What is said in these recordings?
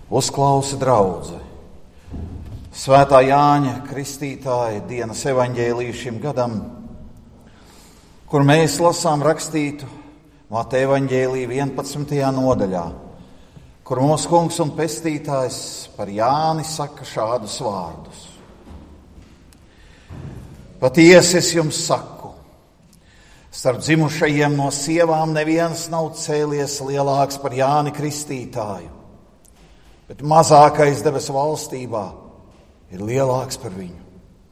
Uzklausa draudze. Svētā Jāņa Kristītāja dienas evaņģēliju šim gadam, kur mēs lasām rakstītu Mateja evaņģēliju 11. nodaļā, kur mūsu kungs un pestītājs par Jāni saka šādus vārdus. Patiesi es jums saku, starp dzimušajiem no sievām neviens nav cēlies lielāks par Jāni Kristītāju, bet mazākais debesu valstībā ir lielāks par viņu.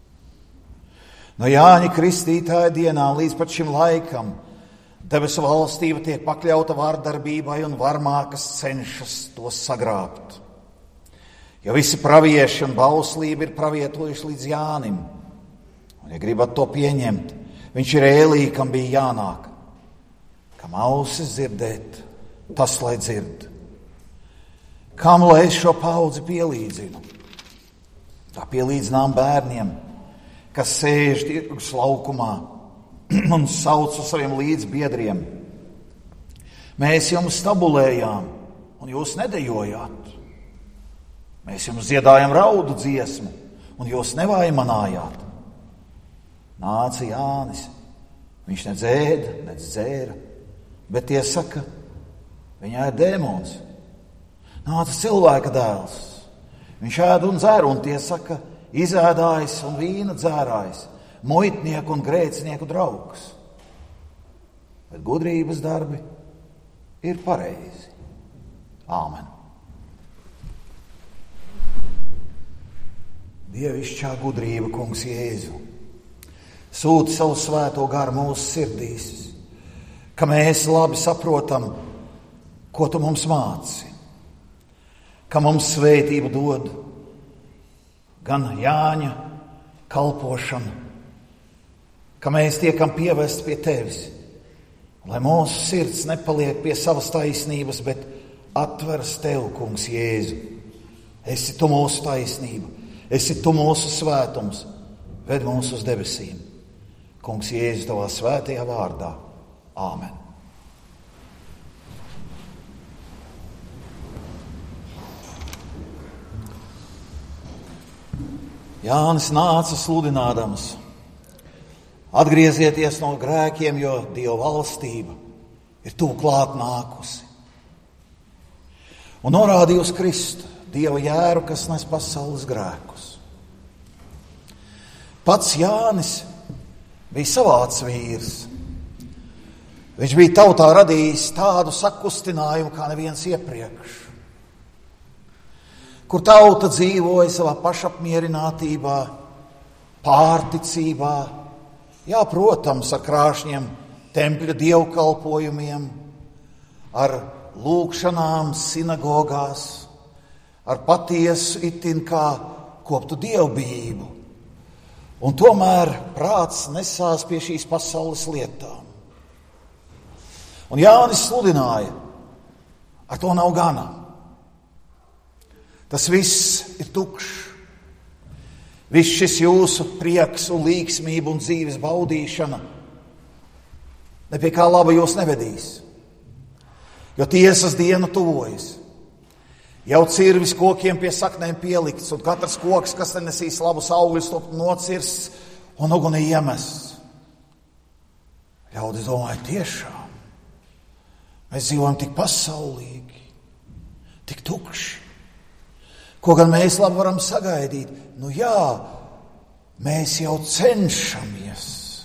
No Jāņa Kristītāja dienām līdz pat šim laikam debesu valstība tiek pakļauta vardarbībai un varmākas cenšas to sagrābt. Jo visi pravieši un bauslība ir pravietojuši līdz Jānim. Un, ja gribat to pieņemt, viņš ir Ēlī, kam bija jānāk. Kam ausis dzirdēt, tas lai dzird. Kam lai es šo paudzi pielīdzinu? Tā pielīdzinām bērniem, kas sēž tirgus laukumā un sauc uz saviem līdzbiedriem. Mēs jums stabulējām, un jūs nedejojāt. Mēs jums dziedājām raudu dziesmu, un jūs nevaimanājāt. Nāca Jānis, viņš ne dzēda, ne dzēra, bet tie saka, viņā ir dēmons. Nāca cilvēka dēls, viņš ēd un dzer, un tie saka, izēdājs un vīna dzērājs, muitnieku un grēcinieku draugs. Bet gudrības darbi ir pareizi. Āmen. Dievišķā gudrība, kungs Jēzu, sūti savu svēto garu mūsu sirdīs, ka mēs labi saprotam, ko tu mums māci, ka mums svētību dod gan Jāņa kalpošana, ka mēs tiekam pievesti pie tevis, lai mūsu sirds nepaliek pie savas taisnības, bet atveras tev, kungs Jēzu. Esi tu mūsu taisnība, esi tu mūsu svētums, ved mūs uz debesīm. Kungs Jēzu, tavā svētajā vārdā. Āmen. Jānis nāca sludinādams: atgriezieties no grēkiem, jo Dieva valstība ir tuvu klāt nākusi. Un norādīja uz Kristu, Dieva jēru, kas nes pasaules grēkus. Pats Jānis bija savāds vīrs. Viņš bija tautā radījis tādu sakustinājumu kā neviens iepriekš, kur tauta dzīvoja savā pašapmierinātībā, pārticībā, jā, protams, ar krāšņiem tempļa dievkalpojumiem, ar lūgšanām sinagogās, ar patiesu itin kā koptu dievbijību. Un tomēr prāts nesās pie šīs pasaules lietām. Un Jānis sludināja, ar to nav gana. Tas viss ir tukšs. Viss šis jūsu prieks un līgsmība un dzīves baudīšana ne pie kā laba jūs nevedīs. Jo tiesas diena tuvojas. Jau cirvis kokiem pie saknēm pielikts, un katrs koks, kas nenesīs labus augļus, to nocirsts un ugunī iemests. Ļaudis domāja, tiešām, mēs dzīvojam tik pasaulīgi, tik tukši. Ko gan mēs labi varam sagaidīt? Nu jā, mēs jau cenšamies.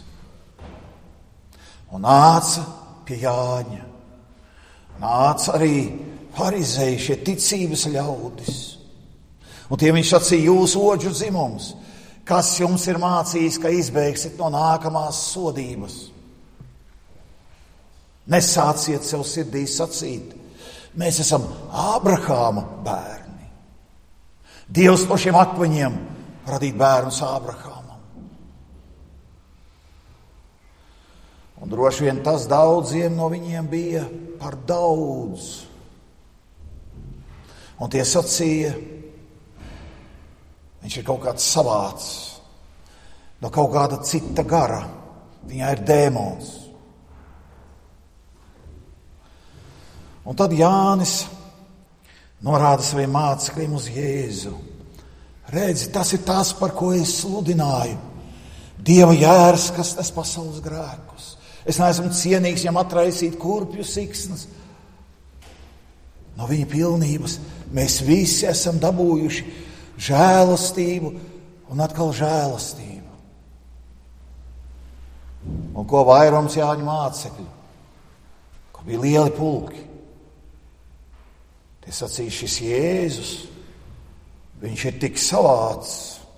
Un nāca pie Jāņa. Nāca arī farizēji, šie ticības ļaudis. Un tie viņš sacīja, jūs oģu dzimums, kas jums ir mācījis, ka izbēgsit no nākamās sodības? Nesāciet sev sirdī sacīt, mēs esam Ābrahāma bērni. Dievs no šiem akmeņiem radīt bērnus Ābrahamam. Un droši vien tas daudziem no viņiem bija par daudz. Un tie sacīja, viņš ir kaut kāds savāds, no kaut kāda cita gara, viņā ir dēmons. Un tad Jānis norāda saviem mācekļiem uz Jēzu. Redzi, tas ir tas, par ko es sludināju. Dieva jērs, kas nes pasaules grēkus. Es neesmu cienīgs viņam atraisīt kurpju siksnas. No viņa pilnības mēs visi esam dabūjuši žēlastību un atkal žēlastību. Un ko vairums Jāņu mācekļu, ko bija lieli pulki. Tie sacīja, šis Jēzus, viņš ir tik savāds.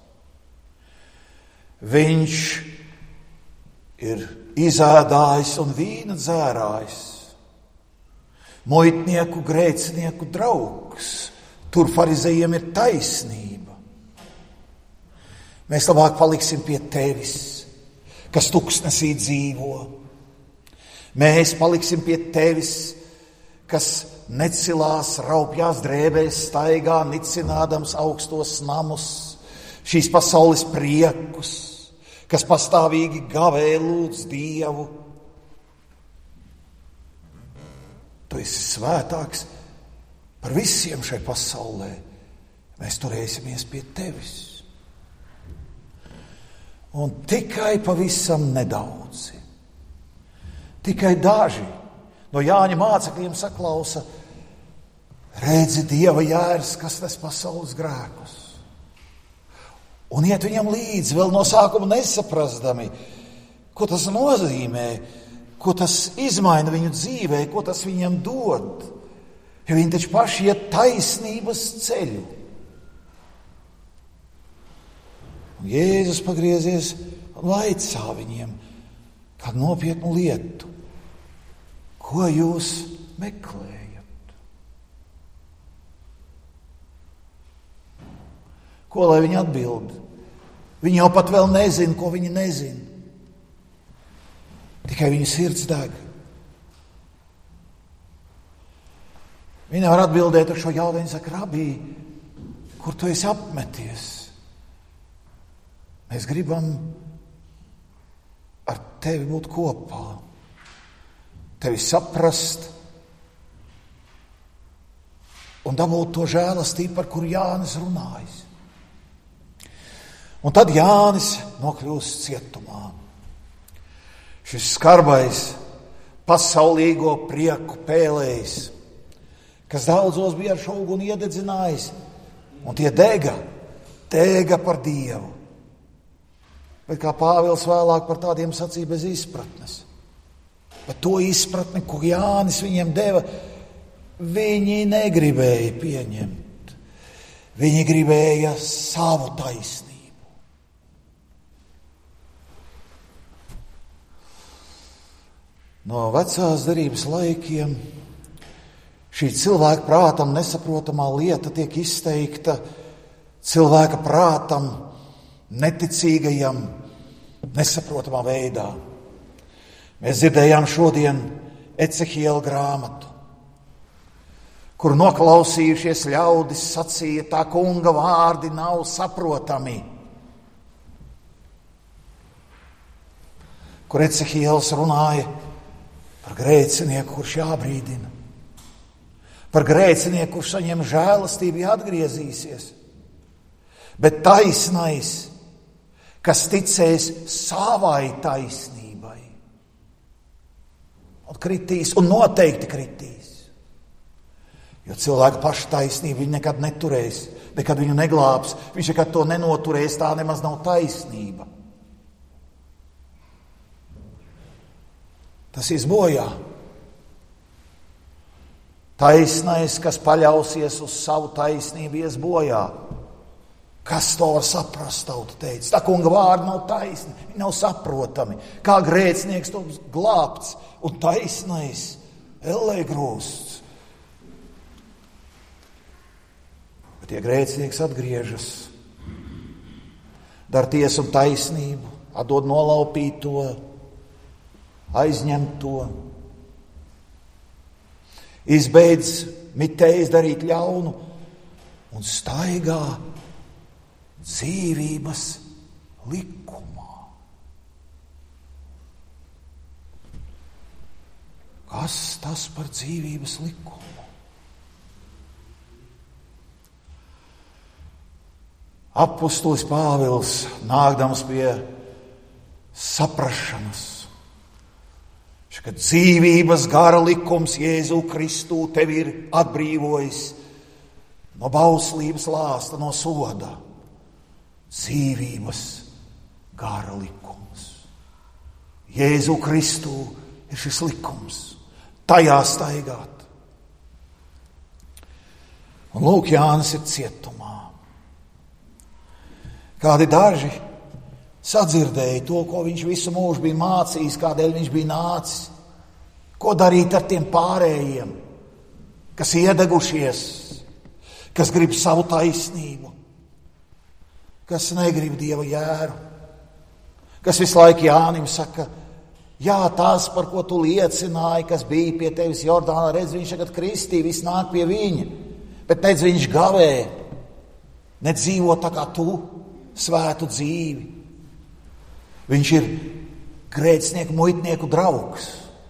Viņš ir izēdājis un vīna dzērājs. Muitnieku, grēcinieku draugs. Tur farizejiem ir taisnība. Mēs labāk paliksim pie tevis, kas tuksnesī dzīvo. Mēs paliksim pie tevis, kas necilās, raupjās drēbēs staigā, nicinādams augstos namus, šīs pasaules priekus, kas pastāvīgi gavē lūdz Dievu. Tu esi svētāks par visiem šai pasaulē. Mēs turēsimies pie tevis. Un tikai pavisam nedaudzi, tikai daži no Jāņa mācekļiem saklausa, redzi Dieva jērs, kas nes pasaules grēkus. Un iet viņam līdzi, vēl no sākuma nesaprastami, ko tas nozīmē, ko tas izmaina viņu dzīvē, ko tas viņam dod. Jo viņi taču paši iet taisnības ceļu. Un Jēzus pagriezies un vaicā viņiem kādu nopietnu lietu. Ko jūs meklējat? Ko lai viņi atbild? Viņi jau pat vēl nezina, ko viņi nezina. Tikai viņu sirds deg. Viņi nevar atbildēt ar šo jautājumu, saka, Rabī, kur tu esi apmeties? Mēs gribam ar tevi būt kopā, tevi saprast un dabūt to žēlastību, par kuru Jānis runājis. Un tad Jānis nokļūst cietumā. Šis skarbais, pasaulīgo prieku pēlējs, kas daudzos bija ar šo uguni iededzinājis, un tie dega par Dievu. Bet kā Pāvils vēlāk par tādiem sacīja, bez izpratnes. Bet to izpratni, ko Jānis viņiem deva, viņi negribēja pieņemt. Viņi gribēja savu taisnību. No vecās derības laikiem šī cilvēka prātam nesaprotamā lieta tiek izteikta cilvēka prātam neticīgajam, nesaprotamā veidā. Mēs dzirdējām šodien Ecehiela grāmatu, kur noklausījušies ļaudis sacīja, tā kunga vārdi nav saprotami. Kur Ecehiels runāja par grēcinieku, kurš jābrīdina. Par grēcinieku, kurš saņem žēlastību, atgriezīsies. Bet taisnais, kas ticēs savai taisnībai, un kritīs, un noteikti kritīs. Jo cilvēka paša taisnība viņu nekad neturēs, nekad viņu neglābs. Viņš nekad to nenoturēs, tā nemaz nav taisnība. Tas ies bojā. Taisnais, kas paļausies uz savu taisnību, ies bojā. Kas to var saprast, tauta teica? Tā kunga vārdi nav taisni, viņi nav saprotami. Kā grēcinieks to glābts un taisnais ellē grūsts. Bet ja grēcinieks atgriežas, dar tiesu un taisnību, atdod nolaupīto, aizņem to, izbeidz mitējas darīt ļaunu un staigā dzīvības likumā. Kas tas par dzīvības likumu? Apostolis Pāvils, nākdams pie saprašanas, ka dzīvības gara likums Jēzu Kristu tevi ir atbrīvojis no bauslības lāsta, no soda. Dzīvības gara likums. Jēzu Kristu ir šis likums. Tajā staigāt. Un lūk, Jānis ir cietumā. Kādi daži sadzirdēja to, ko viņš visu mūžu bija mācījis, kādēļ viņš bija nācis. Ko darīt ar tiem pārējiem, kas iedegušies, kas grib savu taisnību, kas negrib Dieva jēru, kas visu laiku Jānim saka, jā, tās, par ko tu liecināji, kas bija pie tevis Jordānā, redz, viņš tagad kristī, viss nāk pie viņa, bet redz, viņš gavē, nedzīvo tā kā tu, svētu dzīvi. Viņš ir grēcinieku, muitnieku draugs.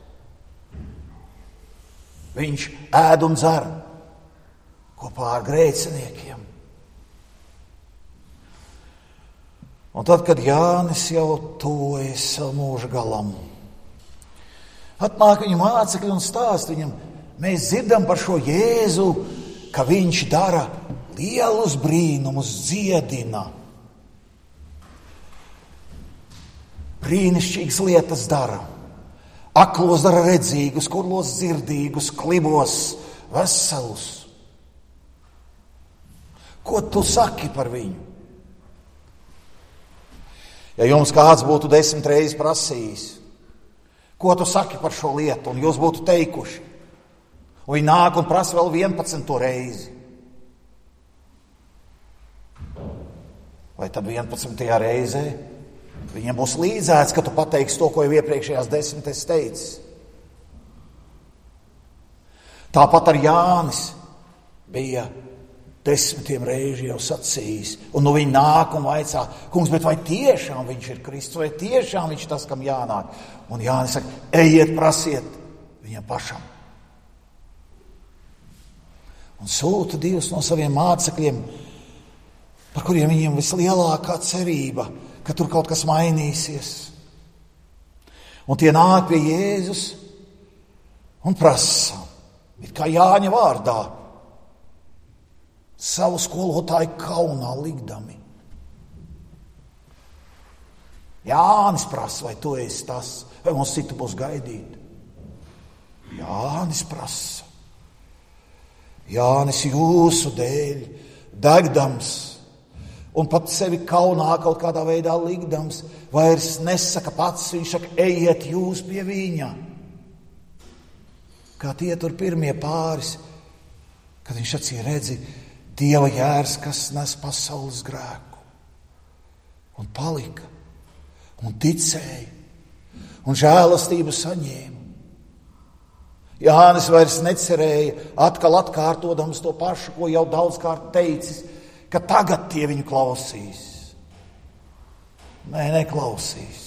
Viņš ēd un dzer kopā ar grēciniekiem. Un tad, kad Jānis jau tuvojas savu mūža galam, atnāk viņa mācekļi un stāst viņam, mēs dzirdam par šo Jēzu, ka viņš dara lielus brīnumus, dziedina. Brīnišķīgas lietas dara. Aklos dara redzīgus, kurlos dzirdīgus, klibos veselus. Ko tu saki par viņu? Ja jums kāds būtu 10 reizes prasījis, ko tu saki par šo lietu, un jūs būtu teikuši, un viņi nāk un prasa vēl 11. reizi. Vai tad 11. reizē viņiem būs līdzēts, ka tu pateiksi to, ko jau iepriekšējās 10 esi teicis. Tāpat ar Jānis bija 10 reizi jau sacījis. Un nu viņi nāk un vaicā, kungs, bet vai tiešām viņš ir Kristus, vai tiešām viņš tas, kam jānāk? Un Jānis saka, ejiet, prasiet viņam pašam. Un sūta 2 no saviem mācekļiem, par kuriem viņiem vislielākā cerība, ka tur kaut kas mainīsies. Un tie nāk pie Jēzus un prasa, it kā Jāņa vārdā, savu skolotāju kaunā likdami. Jānis prasa, vai tu esi tas, vai mums citu būs gaidīt. Jānis prasa. Jānis jūsu dēļ, degdams, un pat sevi kaunā kaut kādā veidā likdams, vairs nesaka pats, viņš saka, ejiet jūs pie viņa. Kā tie tur pirmie pāris, kad viņš sacīja, redzi, Dieva jērs, kas nes pasaules grēku. Un palika, un ticēja, un žēlastību saņēma. Jānis vairs necerēja, atkal atkārtodams to pašu, ko jau daudzkārt teicis, ka tagad tie viņu klausīs. Nē, neklausīs.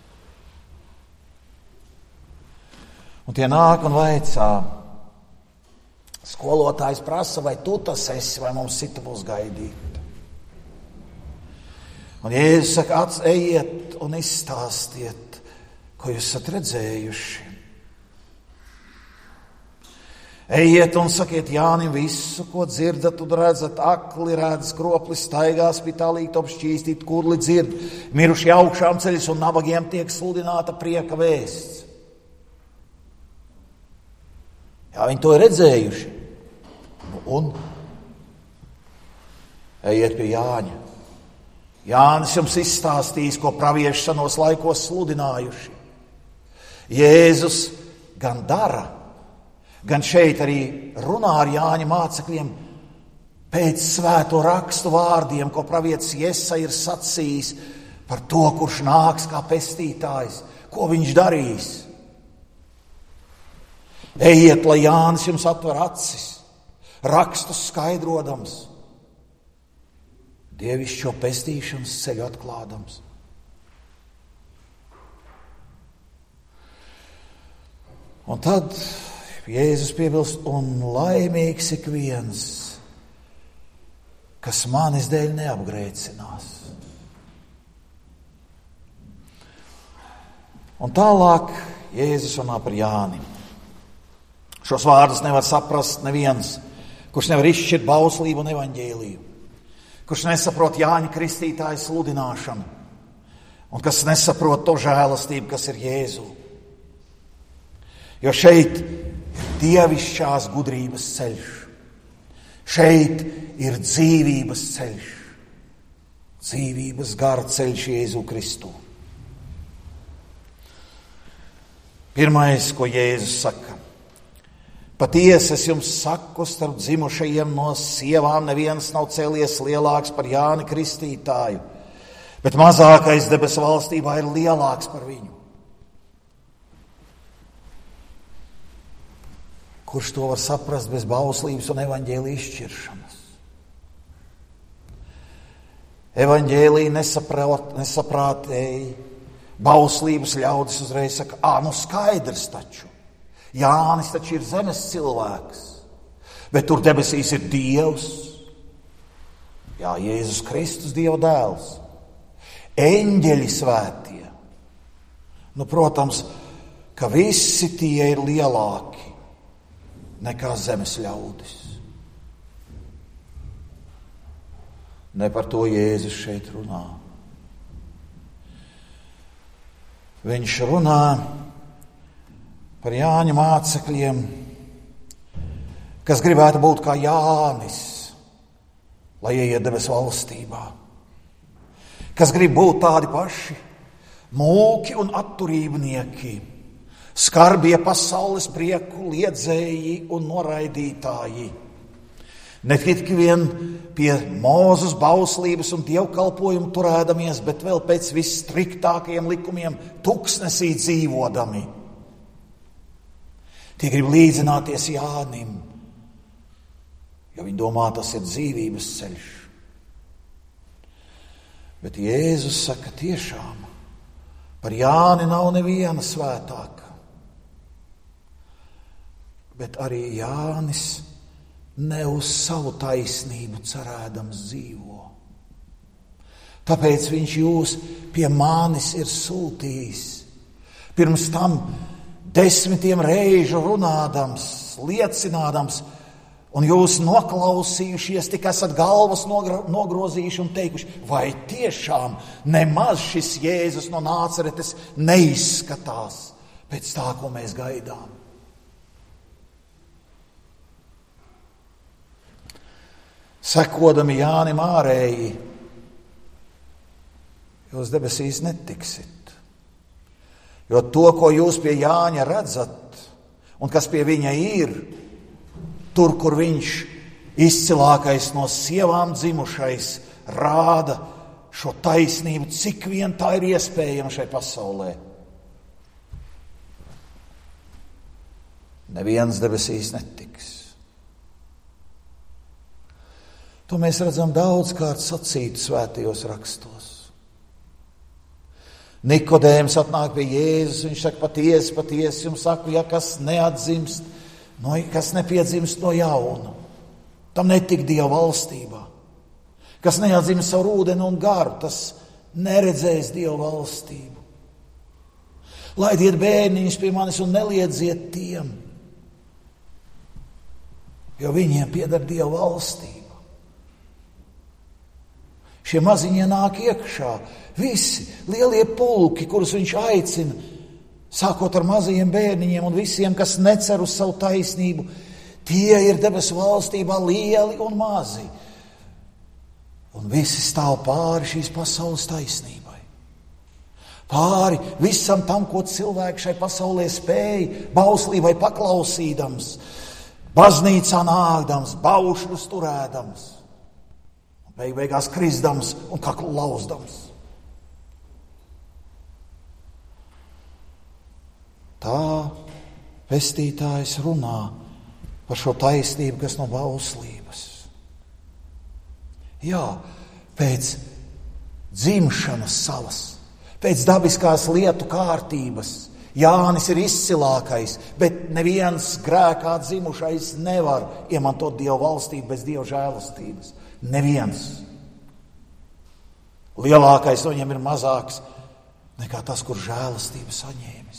Un tie nāk un vaicā. Skolotājs prasa, vai tu tas esi, vai mums citu būs gaidīt. Un Jēzus saka, ejiet un izstāstiet, ko jūs esat redzējuši. Ejiet un sakiet Jānim visu, ko dzirdat un redzat, akli redz, kropli staigā, spitālīgi top šķīstīt, kurli dzird, miruši augšām ceļas un nabagiem tiek sludināta prieka vēsts. Jā, viņi to ir redzējuši. Un ejiet pie Jāņa. Jānis jums izstāstīs, ko pravieši senos laikos sludinājuši. Jēzus gan dara, gan šeit arī runā ar Jāņa mācekļiem pēc svēto rakstu vārdiem, ko pravietis Jesaja ir sacījis par to, kurš nāks kā pestītājs, ko viņš darīs. Ejiet, lai Jānis jums atver acis, rakstus skaidrodams, dievišķo pestīšanas ceļu atklādams. Un tad Jēzus piebilst, un laimīgs ik viens, kas manis dēļ neapgrēcinās. Un tālāk Jēzus runā par Jāni. Šos vārdus nevar saprast neviens, kurš nevar izšķirt bauslību un evaņģēliju, kurš nesaprot Jāņa Kristītāja sludināšanu un kas nesaprot to žēlastību, kas ir Jēzu. Jo šeit ir dievišķās gudrības ceļš, šeit ir dzīvības ceļš, dzīvības gara ceļš Jēzu Kristu. Pirmais, ko Jēzus saka: patiesi es jums saku, starp dzimušajiem no sievām neviens nav cēlies lielāks par Jāni Kristītāju, bet mazākais debesu valstībā ir lielāks par viņu. Kurš to var saprast bez bauslības un evaņģēlija izšķiršanas? Evaņģēlija nesaprātēji, bauslības ļaudis uzreiz saka: skaidrs taču. Jānis taču ir zemes cilvēks, bet tur debesīs ir Dievs. Jā, Jēzus Kristus, Dieva dēls. Eņģeļi svētie. Protams, ka visi tie ir lielāki nekā zemes ļaudis. Ne par to Jēzus šeit runā. Viņš runā par Jāņa mācekļiem, kas gribētu būt kā Jānis, lai ieiet debesu valstībā, kas grib būt tādi paši mūki un atturībnieki, skarbie pasaules prieku liedzēji un noraidītāji. Ne tikai vien pie Mūzes bauslības un dievkalpojumu turēdamies, bet vēl pēc visstriktākajiem likumiem tuksnesī dzīvodami. Tie grib līdzināties Jānim, jo viņi domā, tas ir dzīvības ceļš. Bet Jēzus saka, tiešām par Jāni nav neviena svētāka, bet arī Jānis ne uz savu taisnību cerēdams dzīvo. Tāpēc viņš jūs pie manis ir sūtījis. Pirms tam 10 reižu runādams, liecinādams, un jūs noklausījušies, tik esat galvas nogrozījuši un teikuši, vai tiešām nemaz šis Jēzus no Nāceretes neizskatās pēc tā, ko mēs gaidām. Sekodami Jānim ārēji, jūs debesīs netiksit. Jo to, ko jūs pie Jāņa redzat, un kas pie viņa ir, tur, kur viņš izcilākais no sievām dzimušais, rāda šo taisnību, cik vien tā ir iespējama šai pasaulē. Neviens debesīs netiks. To mēs redzam daudzkārt sacītu svētajos rakstos. Nikodēms atnāk pie Jēzus, viņš saka, patiesi jums saku, ja kas neatzimst, kas nepiedzimst no jauna, tam netik Dieva valstībā. Kas neatzimst savu ūdeni un garu, tas neredzēs Dieva valstību. Laidiet bērniņus pie manis un neliedziet tiem, jo viņiem pieder Dieva valstība. Šie maziņie nāk iekšā, visi lielie pulki, kurus viņš aicina, sākot ar mazajiem bērniņiem un visiem, kas necer uz savu taisnību, tie ir debesu valstībā lieli un mazi. Un visi stāv pāri šīs pasaules taisnībai. Pāri visam tam, ko cilvēki šai pasaulē spēj, bauslībai paklausīdams, baznīcā nākdams, baušļus turēdams. Beigās krisdams un kaklu lauzdams. Tā pestītājs runā par šo taisnību, kas no bauslības. Jā, pēc dzimšanas savas, pēc dabiskās lietu kārtības, Jānis ir izcilākais, bet neviens grēkā dzimušais nevar iemantot Dieva valstību bez Dieva žēlastības. Neviens. Lielākais no viņiem ir mazāks nekā tas, kur žēlastību saņēmis.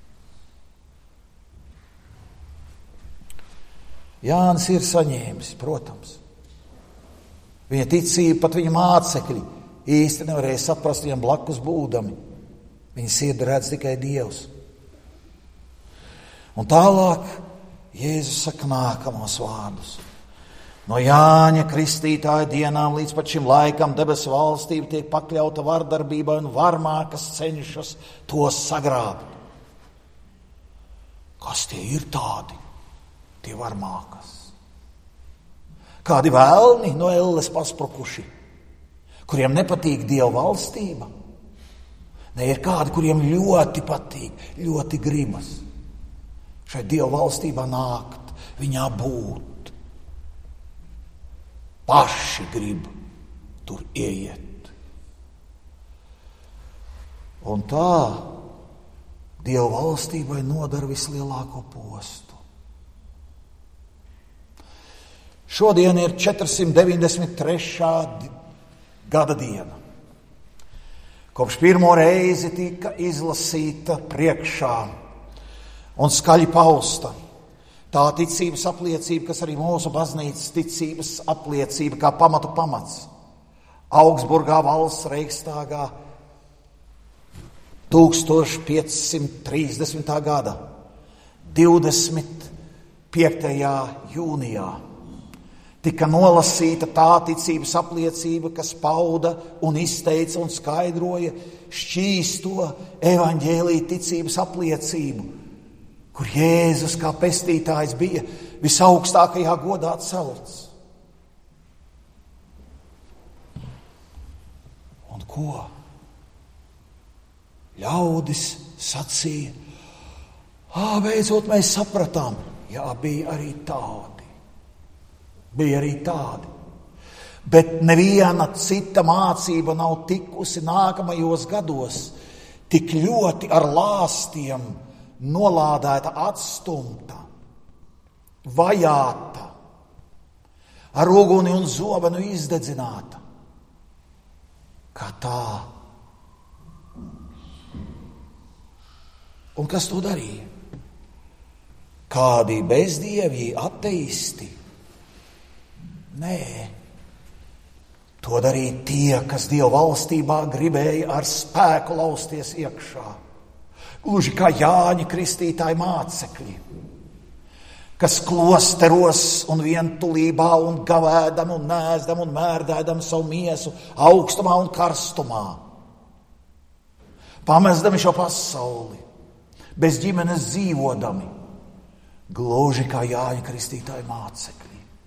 Jānis ir saņēmis, protams. Viņa ticība, pat viņa mācekļi īsti nevarēja saprast viņam blakus būdami. Viņa sirdi redz tikai Dievs. Un tālāk Jēzus saka nākamos vārdus. No Jāņa Kristītāja dienām līdz pat šim laikam debesu valstība tiek pakļauta vardarbībai un varmākas cenšas to sagrābt. Kas tie ir tādi? Tie varmākas. Kādi vēlni no elles pasprukuši, kuriem nepatīk Dieva valstība? Ne, ir kādi, kuriem ļoti patīk, ļoti gribas šai Dieva valstībā nākt, viņā būt. Paši grib tur ieiet. Un tā Dieva valstībai nodara vislielāko postu. Šodien ir 493. gada diena. Kopš pirmo reizi tika izlasīta priekšā un skaļi pausta tā ticības apliecība, kas arī mūsu baznīcas ticības apliecība kā pamatu pamats. Augsburgā valsts Reichstāgā 1530. gada 25. jūnijā tika nolasīta tā ticības apliecība, kas pauda un izteica un skaidroja šķīsto evaņģēlija ticības apliecību, kur Jēzus kā pestītājs bija visaugstākajā godā celts. Un ko? Ļaudis sacīja, beidzot mēs sapratām, jā, bija arī tādi. Bija arī tādi. Bet neviena cita mācība nav tikusi nākamajos gados tik ļoti ar lāstiem nolādēta, atstumta, vajāta, ar uguni un zobenu izdedzināta, kā tā. Un kas to darīja? Kādi bezdievji, ateisti? Nē, to darīja tie, kas Dieva valstībā gribēja ar spēku lausties iekšā. Gluži kā Jāņa Kristītāja mācekļi, kas klosteros un vientulībā un gavēdam un nēsdam un mērdēdam savu miesu augstumā un karstumā, pamestami šo pasauli, bez ģimenes dzīvodami, gluži kā Jāņa Kristītāja mācekļi.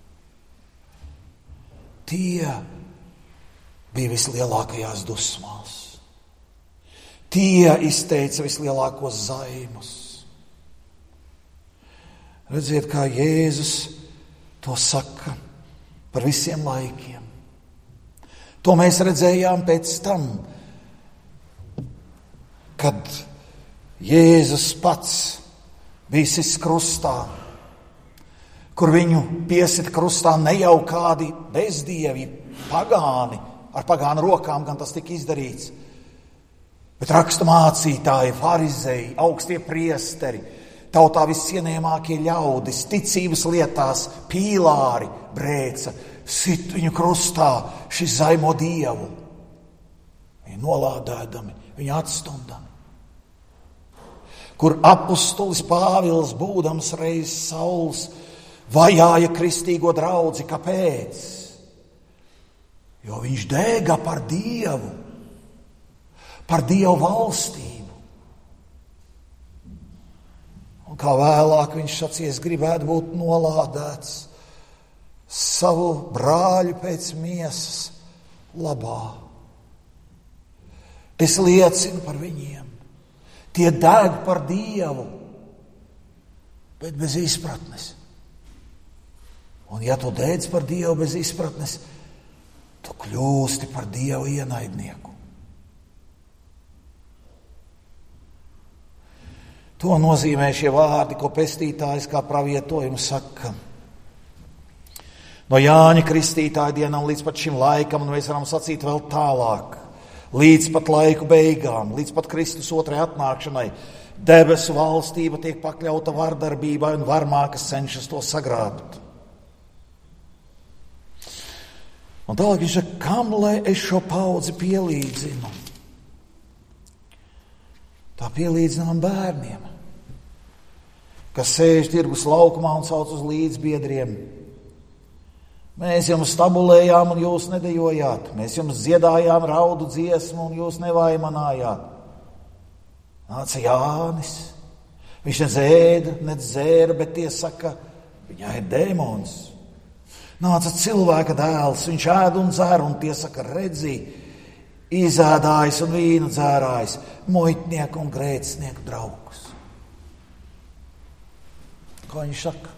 Tie bija vislielākajās dusmās. Tie izteica vislielākos zaimus. Redziet, kā Jēzus to saka par visiem laikiem. To mēs redzējām pēc tam, kad Jēzus pats bija sists krustā, kur viņu piesita krustā ne jau kādi bezdievi, pagāni, ar pagānu rokām gan tas tika izdarīts, bet rakstu mācītāji, farizēji, augstie priesteri, tautā viscienījamākie ļaudis, ticības lietās, pīlāri brēca, sit viņu krustā, šis zaimo Dievu. Viņi nolādēdami, viņi atstumdami. Kur apustulis Pāvils, būdams reiz Sauls, vajāja kristīgo draudzi. Kāpēc? Jo viņš dēga par Dievu, par Dievu valstību. Un kā vēlāk viņš sacīja, es gribētu būt nolādēts savu brāļu pēc miesas labā. Es liecinu par viņiem. Tie deg par Dievu, bet bez izpratnes. Un ja tu dēdz par Dievu bez izpratnes, tu kļūsti par Dievu ienaidnieku. To nozīmē šie vārdi, ko pestītājs kā pravietojumu saka. No Jāņa Kristītāja dienām līdz pat šim laikam, un mēs varam sacīt vēl tālāk, līdz pat laiku beigām, līdz pat Kristus otrai atnākšanai, debesu valstība tiek pakļauta vardarbībai un varmākas cenšas to sagrābt. Un tālāk viņš saka, kam lai es šo paudzi pielīdzinu? Tā pielīdzinām bērniem, kas sēž tirgus laukumā un sauc uz līdzbiedriem. Mēs jums stabulējām un jūs nedejojāt. Mēs jums dziedājām raudu dziesmu un jūs nevaimanājāt. Nāca Jānis. Viņš ne dzēra, bet tie saka, viņā ir dēmons. Nāca cilvēka dēls, viņš ēd un dzer, un tie saka, redzi, izēdājs un vīnu dzērājs, muitnieku un grēcinieku draugs. Ko viņš saka?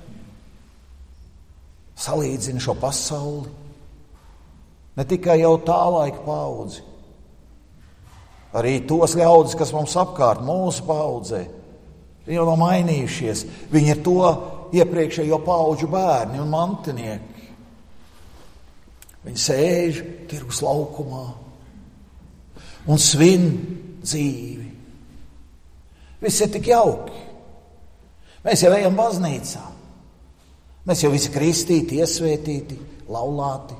Salīdzina šo pasauli, ne tikai jau tā laika paudzi, arī tos ļaudis, kas mums apkārt, mūsu paudzē, viņi jau nav mainījušies. Viņi ir to iepriekšējo paudžu bērni un mantinieki. Viņi sēž tirgus laukumā un svin dzīvi. Viss ir tik jauki. Mēs jau ejam baznīcā. Mēs jau visi kristīti, iesvētīti, laulāti.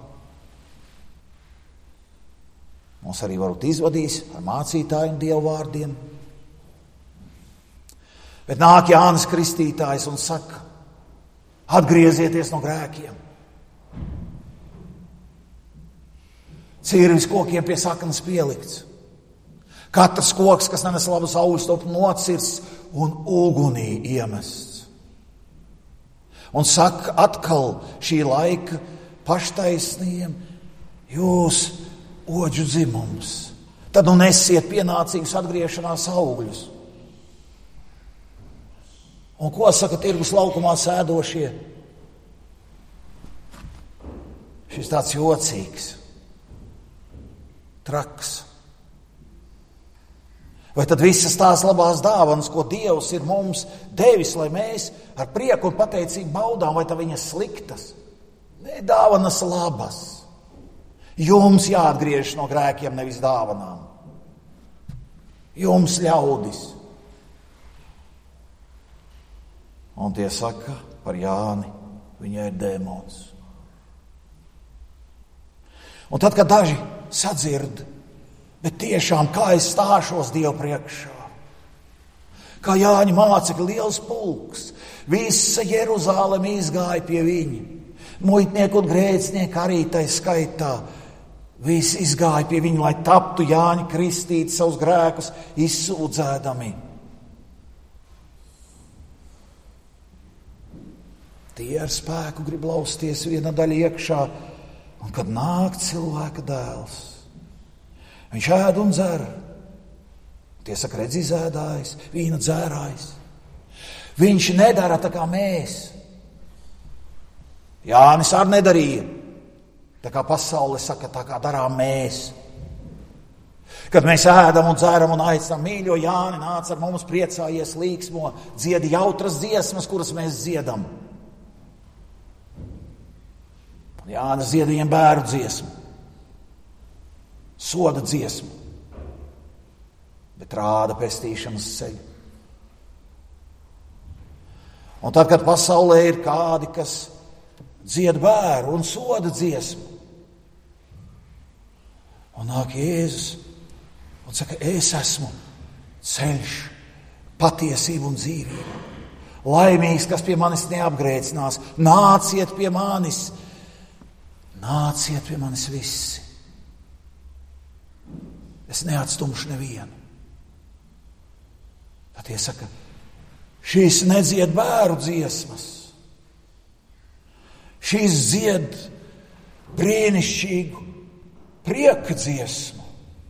Mums arī varbūt izvadīs ar mācītājiem Dievu vārdiem. Bet nāk Jānis Kristītājs un saka, atgriezieties no grēkiem. Cirvis kokiem pie saknes pielikts. Katrs koks, kas nenes labus augļus, top nocirsts un ugunī iemests. Un saka atkal šī laika paštaisniem, jūs oģu dzimums, tad nu nesiet pienācīgus atgriešanās augļus. Un ko saka tirgus laukumā sēdošie? Šis tāds jocīgs, traks. Vai tad visas tās labās dāvanas, ko Dievs ir mums devis, lai mēs ar prieku un pateicību baudām, vai tad viņas sliktas? Nē, dāvanas labas. Jums jāatgriežas no grēkiem, nevis dāvanām. Jums ļaudis. Un tie saka par Jāni, viņai ir dēmons. Un tad, kad daži sadzird, bet tiešām, kā es stāšos Dievu priekšā, kā Jāņa mācekļi liels pulks, visa Jeruzāleme izgāja pie viņa, muitnieku un grēcinieku arī tai skaitā, visi izgāja pie viņa, lai taptu Jāņa kristīt savus grēkus, izsūdzēdami. Tie ar spēku grib lausties viena daļa iekšā, un kad nāk cilvēka dēls, viņš ēd un dzer. Tie saka, redz, izēdājs, vīna dzērājs. Viņš nedara tā kā mēs. Jānis arī nedarīja. Tā kā pasaule saka, tā kā darām mēs. Kad mēs ēdam un dzeram un aicinām, mīļo Jāni, nāc ar mums, priecājies, līksmo, dziedi jautras dziesmas, kuras mēs dziedam. Jānis dzied viņiem bēru dziesmu. Soda dziesmu, bet rāda pestīšanas ceļu. Un tad, kad pasaulē ir kādi, kas dzied bēru un soda dziesmu, un nāk Jēzus un saka, es esmu ceļš, patiesība un dzīvība. Laimīgs, kas pie manis neapgrēcinās, nāciet pie manis visi. Es neatstumšu nevienu. Tad tie saka, šīs nedzied bēru dziesmas. Šīs dzied brīnišķīgu prieka dziesmu.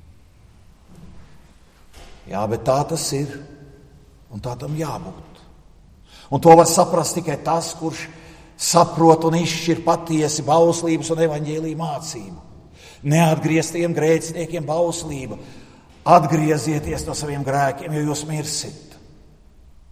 Jā, bet tā tas ir, un tā tam jābūt. Un to var saprast tikai tas, kurš saprot un izšķir patiesi bauslības un evaņģēlija mācību. Neatgrieztiem grēciniekiem bauslība. Atgriezieties no saviem grēkiem, jo jūs mirsit.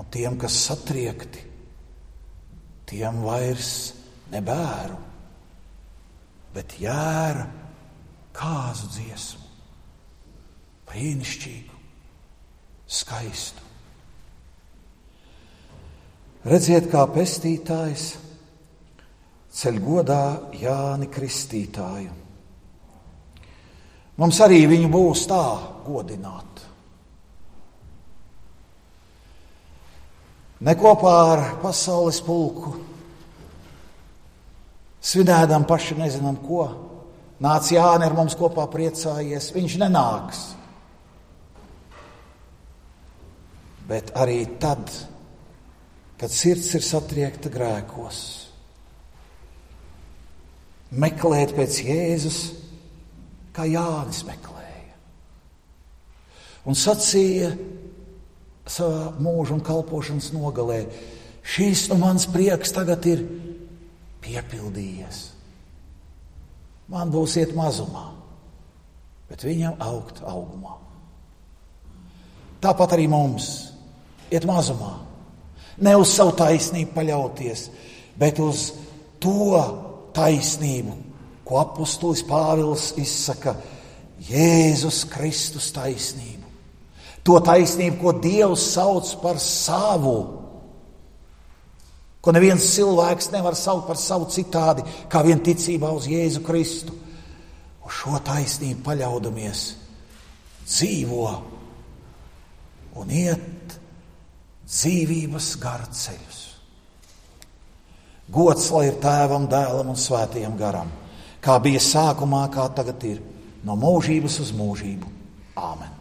un tiem, kas satriekti, tiem vairs ne bēru, bet jēra kāzu dziesmu, brīnišķīgu, skaistu. Redziet, kā pestītājs ceļ godā Jāni Kristītāju. Mums arī viņu būs tā godināt. Ne kopā ar pasaules pulku, svinēdam paši nezinām ko. Nāc Jāni ar mums kopā priecājies, viņš nenāks. Bet arī tad, kad sirds ir satriekta grēkos, meklēt pēc Jēzus, kā Jānis meklēja. Un sacīja savā mūža un kalpošanas nogalē, šīs mans prieks tagad ir piepildījies. Man būs iet mazumā, bet viņam augt augumā. Tāpat arī mums iet mazumā. Ne uz savu taisnību paļauties, bet uz to taisnību, ko apostolis Pāvils izsaka, Jēzus Kristus taisnību. To taisnību, ko Dievs sauc par savu, ko neviens cilvēks nevar saukt par savu citādi, kā vien ticībā uz Jēzu Kristu. Uz šo taisnību paļaudamies, dzīvo un iet dzīvības gara ceļus. Gods lai ir Tēvam, Dēlam un Svētajam garam, kā bija sākumā, kā tagad ir, no mūžības uz mūžību. Āmen.